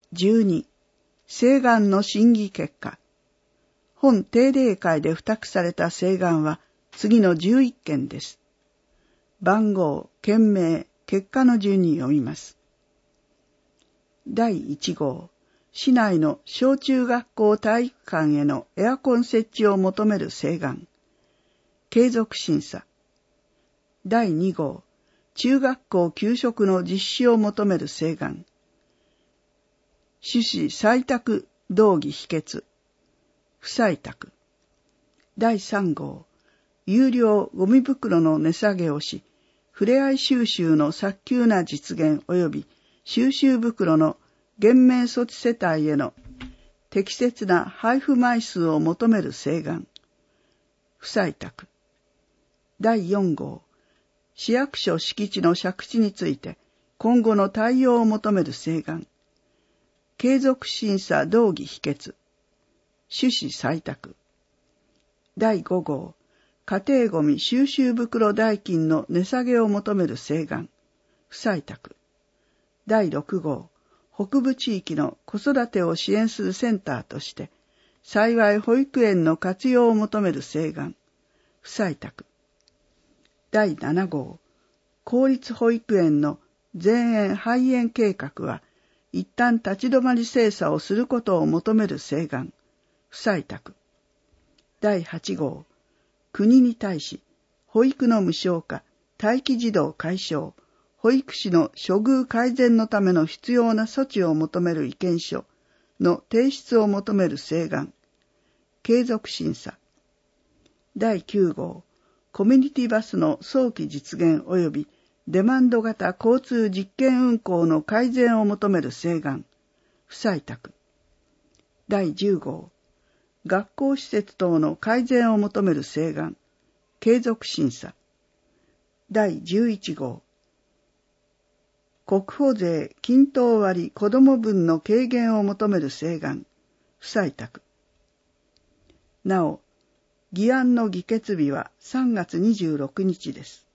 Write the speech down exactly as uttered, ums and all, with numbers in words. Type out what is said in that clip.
じゅうに、請願の審議結果。本定例会で付託された請願は次のじゅういっけんです。番号、件名、結果の順に読みます。だいいち号、市内の小中学校体育館へのエアコン設置を求める請願。継続審査。だいに号、中学校給食の実施を求める請願。趣旨採択動議否決。不採択。だいさん号、有料ゴミ袋の値下げをし、ふれあい収集の早急な実現及び収集袋の減免措置世帯への適切な配布枚数を求める請願。不採択。だいよん号、市役所敷地の借地について今後の対応を求める請願。継続審査動議否決。趣旨採択。だいご号、家庭ごみ収集袋代金の値下げを求める請願。不採択。だいろく号、北部地域の子育てを支援するセンターとして、幸い保育園の活用を求める請願。不採択。だいなな号、公立保育園の全園廃園計画は、一旦立ち止まり精査をすることを求める請願。不採択。だいはち号、国に対し、保育の無償化、待機児童解消、保育士の処遇改善のための必要な措置を求める意見書の提出を求める請願。継続審査。だいきゅう号、コミュニティバスの早期実現及びデマンド型交通実験運行の改善を求める請願。不採択。だいじゅう号、学校施設等の改善を求める請願。継続審査。だいじゅういち号、国保税均等割子ども分の軽減を求める請願。不採択。なお、議案の議決日はさんがつにじゅうろくにちです。